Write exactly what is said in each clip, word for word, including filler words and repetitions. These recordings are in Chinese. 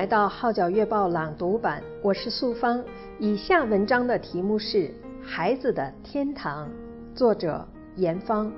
到号角月报朗读版，我是素芳。以下文章的题目是《孩子的天堂》，作者严芳。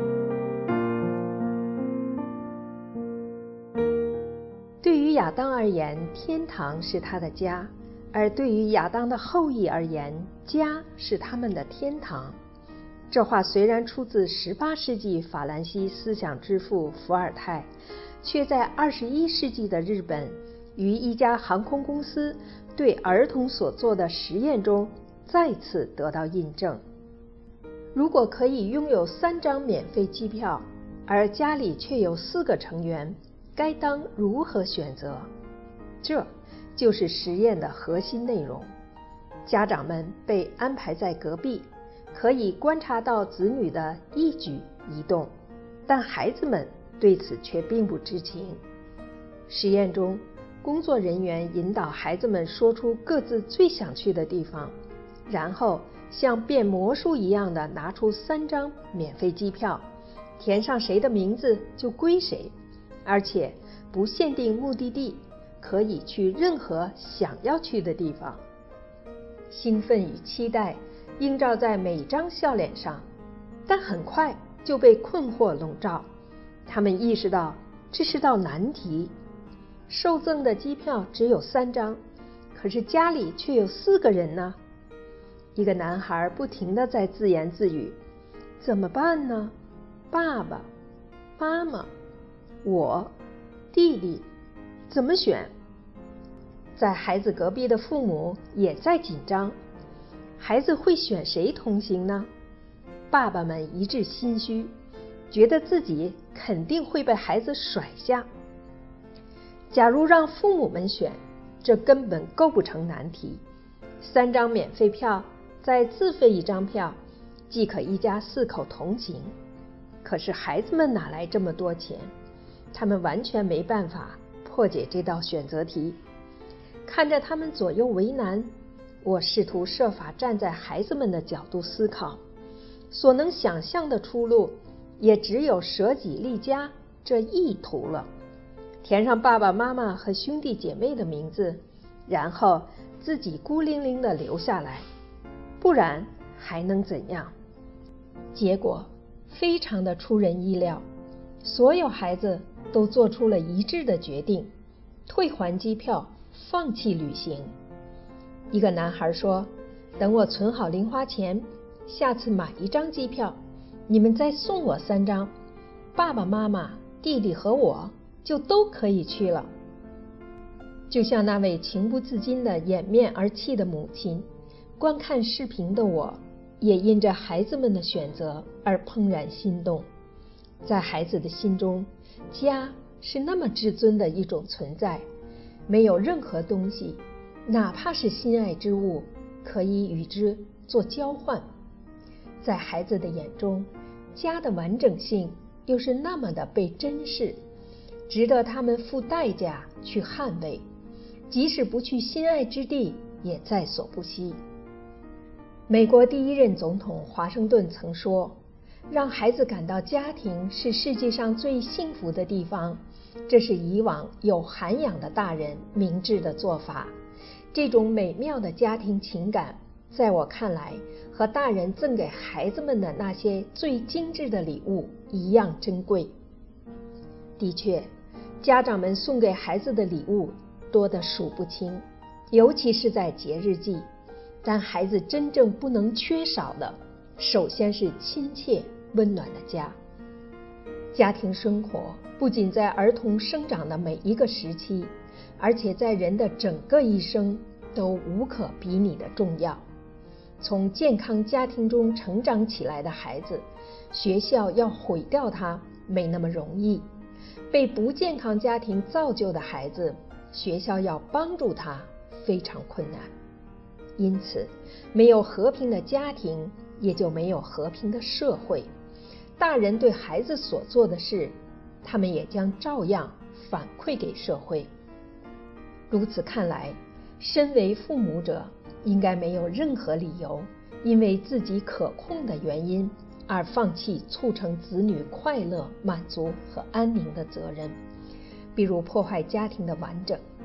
对于亚当而言，天堂是他的家，而对于亚当的后裔而言，家是他们的天堂。这话虽然出自十八世纪法兰西思想之父伏尔泰，却在二十一世纪的日本于一家航空公司对儿童所做的实验中再次得到印证。如果可以拥有三张免费机票，而家里却有四个成员，该当如何选择？这就是实验的核心内容。家长们被安排在隔壁，可以观察到子女的一举一动，但孩子们对此却并不知情。实验中，工作人员引导孩子们说出各自最想去的地方，然后像变魔术一样的拿出三张免费机票，填上谁的名字就归谁，而且不限定目的地，可以去任何想要去的地方。兴奋与期待映照在每张笑脸上，但很快就被困惑笼罩。他们意识到这是道难题。受赠的机票只有三张，可是家里却有四个人呢。一个男孩不停地在自言自语：怎么办呢？爸爸、妈妈、我、弟弟，怎么选？在孩子隔壁的父母也在紧张，孩子会选谁同行呢？爸爸们一致心虚，觉得自己肯定会被孩子甩下。假如让父母们选，这根本构不成难题。三张免费票，再自费一张票，即可一家四口同行。可是孩子们哪来这么多钱？他们完全没办法破解这道选择题。看着他们左右为难，我试图设法站在孩子们的角度思考，所能想象的出路也只有舍己立家这一途了。填上爸爸妈妈和兄弟姐妹的名字，然后自己孤零零地留下来，不然还能怎样？结果非常的出人意料，所有孩子都做出了一致的决定，退还机票，放弃旅行。一个男孩说：等我存好零花钱，下次买一张机票，你们再送我三张，爸爸妈妈、弟弟和我就都可以去了。就像那位情不自禁的掩面而泣的母亲，观看视频的我也因着孩子们的选择而怦然心动。在孩子的心中，家是那么至尊的一种存在，没有任何东西，哪怕是心爱之物，可以与之做交换。在孩子的眼中，家的完整性又是那么的被珍视，值得他们付代价去捍卫，即使不去心爱之地也在所不惜。美国第一任总统华盛顿曾说，让孩子感到家庭是世界上最幸福的地方，这是以往有涵养的大人明智的做法。这种美妙的家庭情感，在我看来，和大人赠给孩子们的那些最精致的礼物一样珍贵。的确，家长们送给孩子的礼物多得数不清，尤其是在节日季。但孩子真正不能缺少的，首先是亲切温暖的家。家庭生活不仅在儿童生长的每一个时期，而且在人的整个一生都无可比拟的重要。从健康家庭中成长起来的孩子，学校要毁掉他没那么容易；被不健康家庭造就的孩子，学校要帮助他非常困难。因此，没有和平的家庭，也就没有和平的社会。大人对孩子所做的事，他们也将照样反馈给社会。如此看来，身为父母者应该没有任何理由因为自己可控的原因而放弃促成子女快乐、满足和安宁的责任，比如破坏家庭的完整。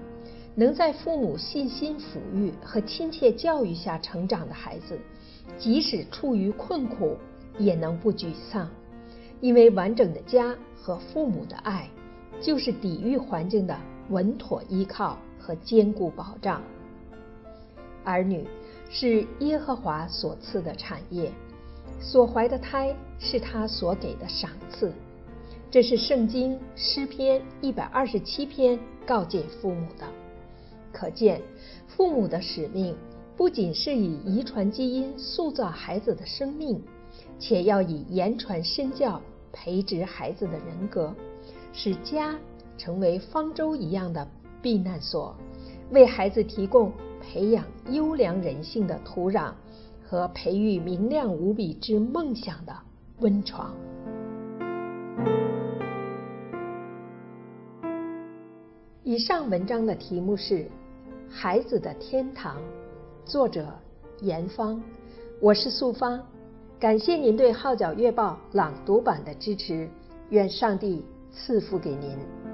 能在父母细心抚育和亲切教育下成长的孩子，即使处于困苦，也能不沮丧，因为完整的家和父母的爱，就是抵御环境的稳妥依靠和坚固保障。儿女是耶和华所赐的产业，所怀的胎是他所给的赏赐。这是圣经诗篇一百二十七篇告诫父母的。可见，父母的使命不仅是以遗传基因塑造孩子的生命，且要以言传身教培植孩子的人格，使家成为方舟一样的避难所，为孩子提供培养优良人性的土壤和培育明亮无比之梦想的温床。以上文章的题目是《孩子的天堂》，作者严芳，我是素芳。感谢您对《号角月报》朗读版的支持，愿上帝赐福给您。